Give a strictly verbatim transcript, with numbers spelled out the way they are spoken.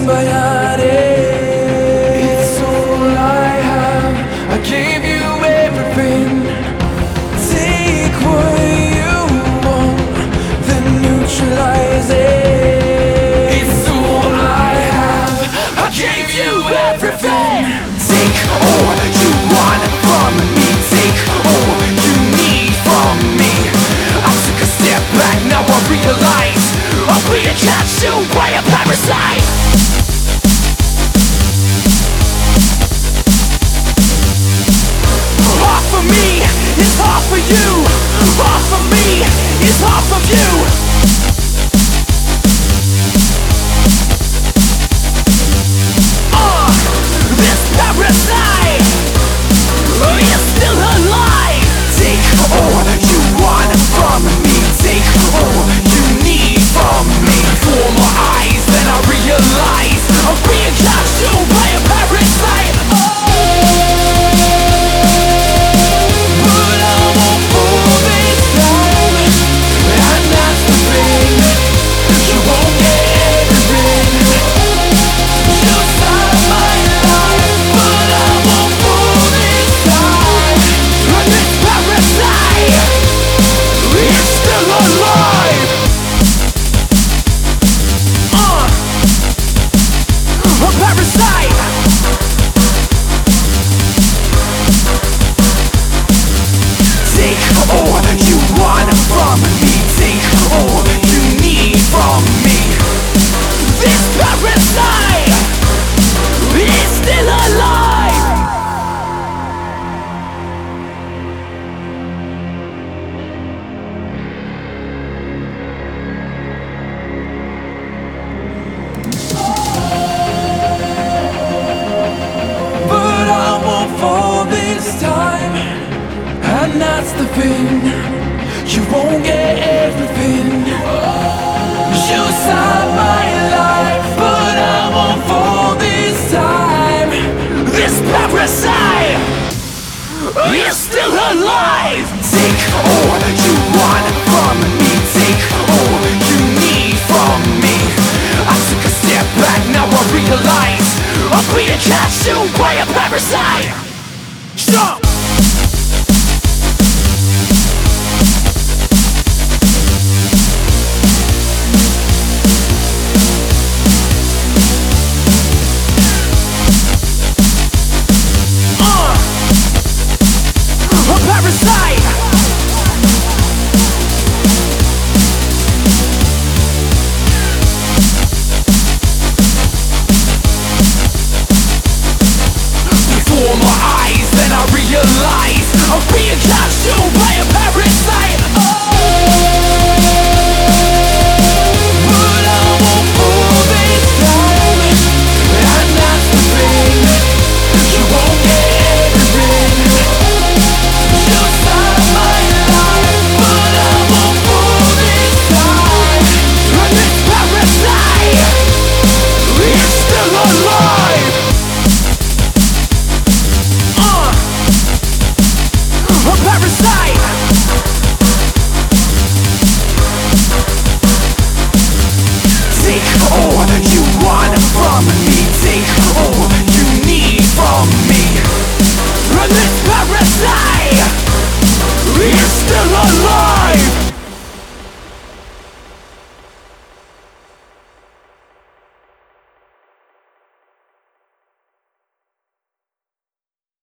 sbagliare. It's all I have, I gave you everything. Take what you want, then neutralize it. It's all I have, I gave you everything. Take all you want from me, take all you need from me. I took a step back, now I realize I'm being consumed by a parasite. Half of me is half of you, half of me is half of you. Uh, this parasite is still alive. Take all you want from me, take all you need from me. For my eyes, then I realize I'm being consumed by a parasite. Oh. But I won't fall this time, and that's the thing. You won't get everything. You saved my life, but I won't fall this time. And this parasite is still alive. Uh, a parasite. Take all you want from me, take all you need from me. This parasite is still alive. But I won't fall this time, and that's the thing. You won't get everything. You saved my life, but I won't fall this time. This parasite is still alive. Take all you want from me, take all you need from me. I took a step back, now I realize I'm being consumed by a parasite. Jump!